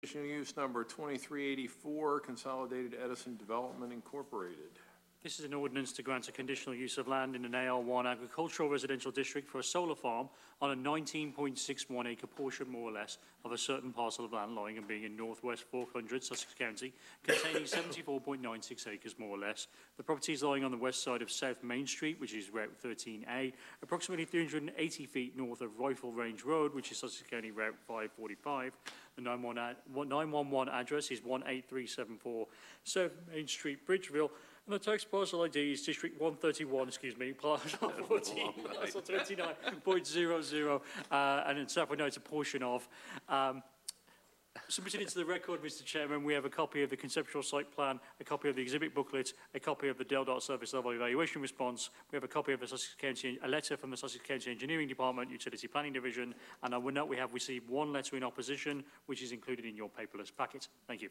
Conditional use number 2384, Consolidated Edison Development Incorporated. This is an ordinance to grant a conditional use of land in an AR1 agricultural residential district for a solar farm on a 19.61 acre portion, more or less, of a certain parcel of land lying and being in northwest 400 Sussex County, containing 74.96 acres, more or less. The property is lying on the west side of South Main Street, which is Route 13A, approximately 380 feet north of Rifle Range Road, which is Sussex County Route 545. The 911 address is 18374 South Main Street, Bridgeville. And the tax parcel ID is District 131, parcel 14, parcel 29.00, and in South, we know it's a portion of. Submitted into the record, Mr. Chairman, we have a copy of the conceptual site plan, a copy of the exhibit booklet, a copy of the DELDOT service level evaluation response. We have a copy of the Sussex County, a letter from the Sussex County Engineering Department, Utility Planning Division, and I will note we have received one letter in opposition, which is included in your paperless packet. Thank you.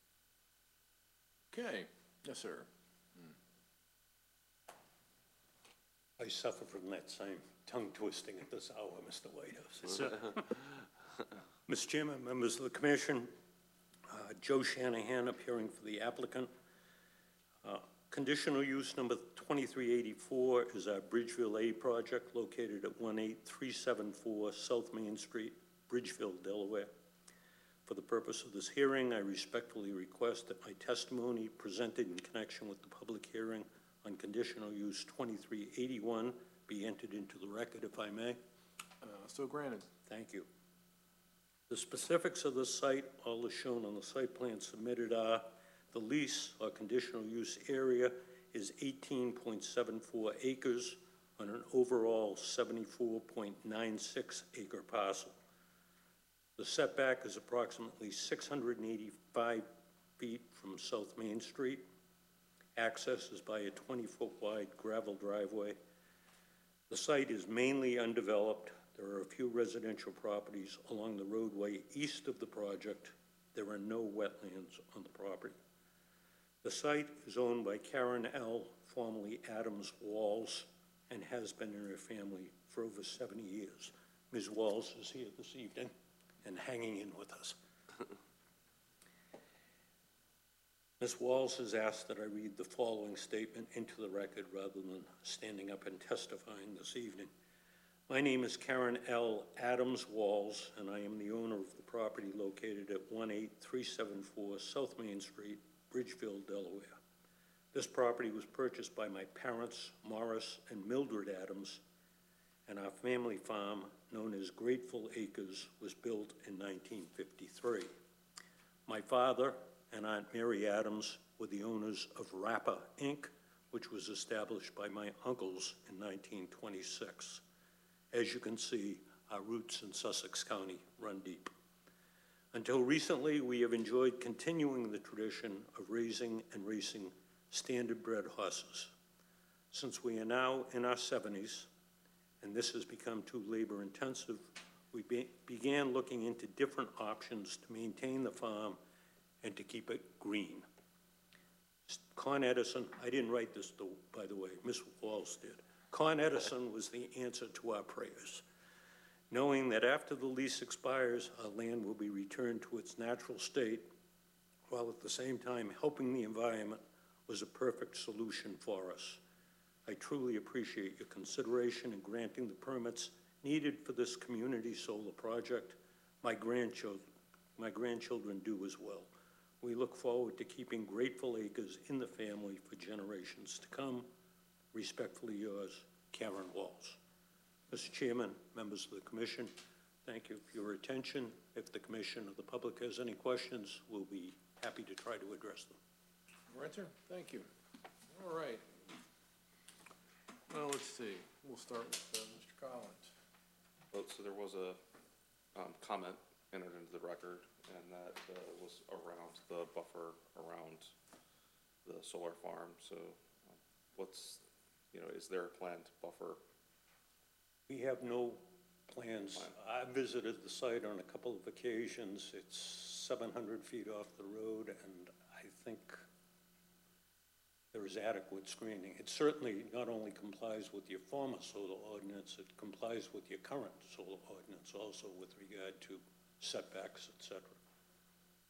Okay. Yes, sir. I suffer from that same tongue twisting at this hour, Mr. Whitehouse. Sir. Mr. Chairman, members of the Commission, Joe Shanahan appearing for the applicant. Conditional use number 2384 is our Bridgeville A project located at 18374 South Main Street, Bridgeville, Delaware. For the purpose of this hearing, I respectfully request that my testimony presented in connection with the public hearing on conditional use 2381 be entered into the record, if I may. So granted. Thank you. The specifics of the site, all as shown on the site plan submitted, are the lease or conditional use area is 18.74 acres on an overall 74.96 acre parcel. The setback is approximately 685 feet from South Main Street. Access is by a 20-foot wide gravel driveway. The site is mainly undeveloped. There are a few residential properties along the roadway east of the project. There are no wetlands on the property. The site is owned by Karen L., formerly Adams Walls, and has been in her family for over 70 years. Ms. Walls is here this evening and hanging in with us. Ms. Walls has asked that I read the following statement into the record rather than standing up and testifying this evening. My name is Karen L. Adams Walls, and I am the owner of the property located at 18374 South Main Street, Bridgeville, Delaware. This property was purchased by my parents, Morris and Mildred Adams, and our family farm, known as Grateful Acres, was built in 1953. My father and Aunt Mary Adams were the owners of Rappa, Inc., which was established by my uncles in 1926. As you can see, our roots in Sussex County run deep. Until recently, we have enjoyed continuing the tradition of raising and racing standard-bred horses. Since we are now in our 70s, and this has become too labor-intensive, we began looking into different options to maintain the farm and to keep it green. Con Edison, I didn't write this, though, by the way, Ms. Walls did. Con Edison was the answer to our prayers. Knowing that after the lease expires, our land will be returned to its natural state, while at the same time helping the environment, was a perfect solution for us. I truly appreciate your consideration in granting the permits needed for this community solar project. My grandchildren do as well. We look forward to keeping Grateful Acres in the family for generations to come. Respectfully yours, Karen Walls. Mr. Chairman, members of the Commission, thank you for your attention. If the Commission or the public has any questions, we'll be happy to try to address them. All right, sir. Thank you. All right. Well, let's see. We'll start with Mr. Collins. Well, so there was a comment entered into the record, and that was around the buffer around the solar farm. So what's, is there a planned buffer? We have no plans. I visited the site on a couple of occasions. It's 700 feet off the road, and I think there is adequate screening. It certainly not only complies with your former solar ordinance, it complies with your current solar ordinance also with regard to setbacks, etc.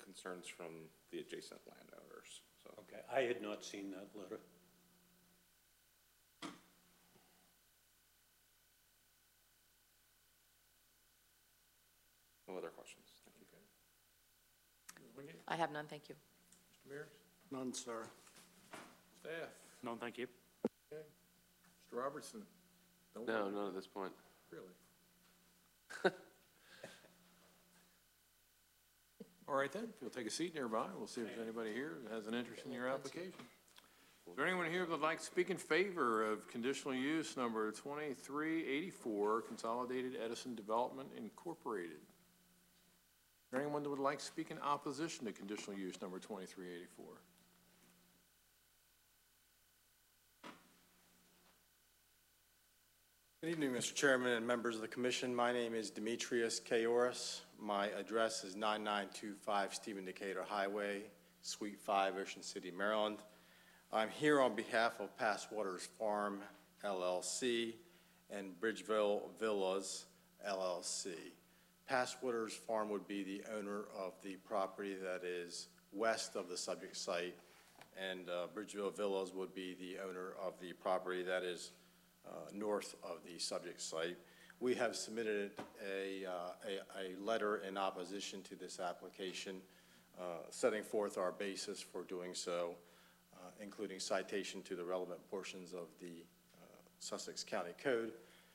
concerns from the adjacent landowners, so. Okay, I had not seen that letter. No other questions? Thank you. Ms. Wingate? I have none, thank you. Mr. Mears? None, sir. Staff? None, thank you. Okay. Mr. Robertson? Don't No, worry. none at this point. Really? All right then, if you'll take a seat nearby, we'll see if there's anybody here that has an interest in your application. Is there anyone here that would like to speak in favor of conditional use number 2384, Consolidated Edison Development Incorporated? Is there anyone that would like to speak in opposition to conditional use number 2384? Good evening, Mr. Chairman and members of the commission. My name is Demetrius Kaoris. My address is 9925 Stephen Decatur Highway, Suite 5, Ocean City, Maryland. I'm here on behalf of Past Waters Farm, LLC, and Bridgeville Villas, LLC. Past Waters Farm would be the owner of the property that is west of the subject site, and Bridgeville Villas would be the owner of the property that is north of the subject site. We have submitted a letter in opposition to this application, setting forth our basis for doing so, including citation to the relevant portions of the Sussex County Code.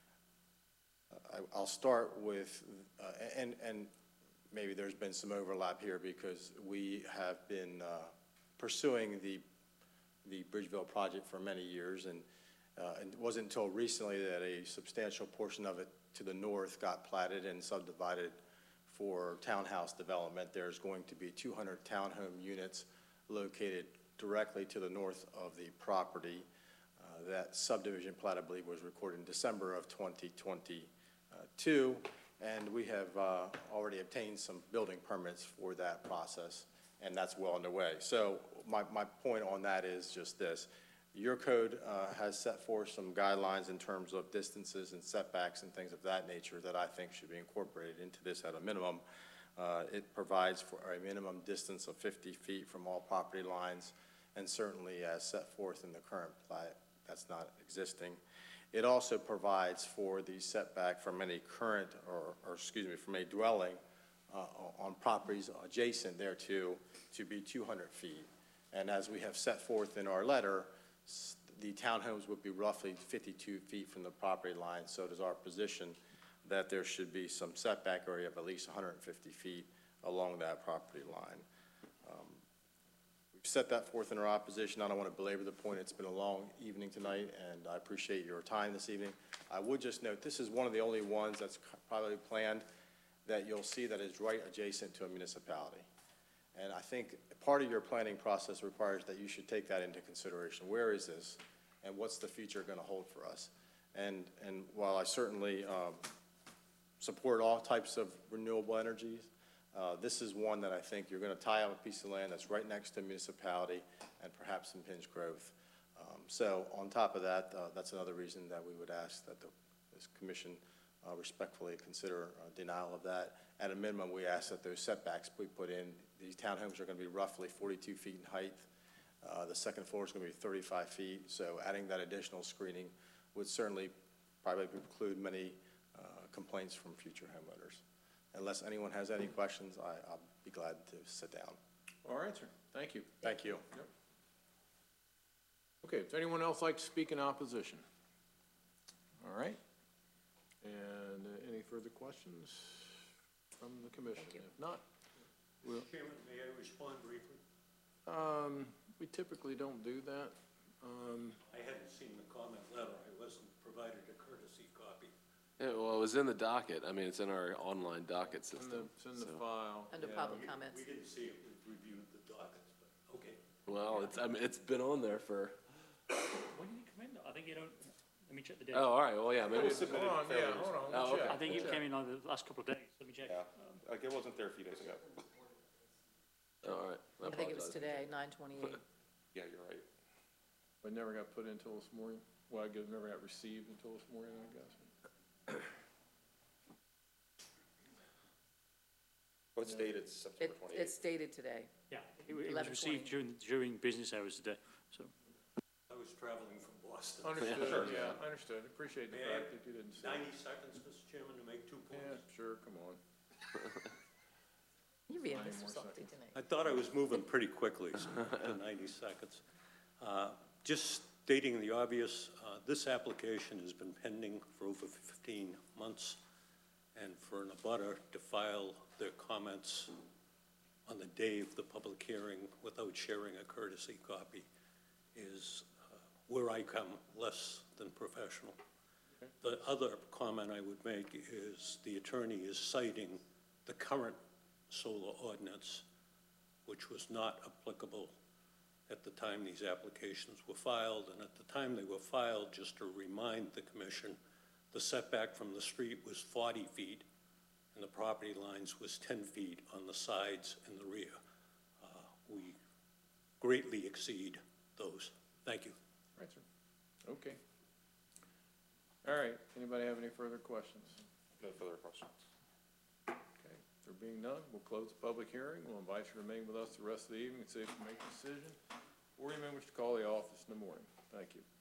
I'll start with, and maybe there's been some overlap here because we have been pursuing the Bridgeville project for many years, and it wasn't until recently that a substantial portion of it to the north got platted and subdivided for townhouse development. There's going to be 200 townhome units located directly to the north of the property. That subdivision plat, I believe, was recorded in December of 2022, and we have already obtained some building permits for that process, and that's well underway. So my point on that is just this. Your code has set forth some guidelines in terms of distances and setbacks and things of that nature that I think should be incorporated into this at a minimum. It provides for a minimum distance of 50 feet from all property lines, and certainly as set forth in the current plat, that's not existing. It also provides for the setback from any current, or excuse me, from a dwelling on properties adjacent thereto to be 200 feet. And as we have set forth in our letter, the townhomes would be roughly 52 feet from the property line, so it is our position that there should be some setback area of at least 150 feet along that property line. We've set that forth in our opposition. I don't want to belabor the point. It's been a long evening tonight, and I appreciate your time this evening. I would just note this is one of the only ones that's probably planned that you'll see that is right adjacent to a municipality. And I think part of your planning process requires that you should take that into consideration. Where is this, and what's the future going to hold for us? And while I certainly support all types of renewable energies, this is one that I think you're going to tie up a piece of land that's right next to a municipality and perhaps impinge growth. So on top of that, that's another reason that we would ask that this commission respectfully consider denial of that. At a minimum, we ask that those setbacks we put in, these townhomes are going to be roughly 42 feet in height. The second floor is going to be 35 feet. So adding that additional screening would certainly probably preclude many complaints from future homeowners. Unless anyone has any questions, I'll be glad to sit down. All right, sir. Thank you. Thank you. Yep. Okay, does anyone else like to speak in opposition? All right. And any further questions from the commission? If not, we'll... Chairman, may I respond briefly? We typically don't do that. I hadn't seen the comment letter. I wasn't provided a courtesy copy. Yeah, well, it was in the docket. I mean, it's in our online docket system. It's in the file. Under public comments. We didn't see it. We reviewed the dockets, but okay. Well, I mean, it's been on there for, When did it come in? I think you don't, let me check the date. oh, all right, well, yeah, maybe. Hold on, yeah, hold on. Oh, We'll okay. check. I think We'll it check. came in like the last couple of days. Let me check. Yeah, like it wasn't there a few days ago. Oh, all right. I think it was apologize. today, 9/28. Yeah, you're right. But never got put in until this morning. Well, I guess never got received until this morning, I guess. What's dated September 28th? It's dated today. Yeah. It was 11:20. received during business hours today, so. I was traveling from Boston. Understood, yeah, understood. Appreciate the May I fact that you didn't say. 90 seconds, Mr. Chairman, to make 2 Yeah, points. sure, come on. You're being 90 Mr. more Softy seconds. tonight. I thought I was moving pretty quickly, so the 90 seconds. Just stating the obvious, this application has been pending for over 15 months, and for an abutter to file their comments on the day of the public hearing without sharing a courtesy copy is where I come less than professional. The other comment I would make is the attorney is citing the current solar ordinance, which was not applicable at the time these applications were filed. And at the time they were filed, just to remind the commission, the setback from the street was 40 feet, and the property lines was 10 feet on the sides and the rear. We greatly exceed those. Thank you. Right, sir. Okay. All right, anybody have any further questions? No further questions. Okay, there being none, we'll close the public hearing. We'll invite you to remain with us the rest of the evening and see if you make a decision, or you may wish to call the office in the morning. Thank you.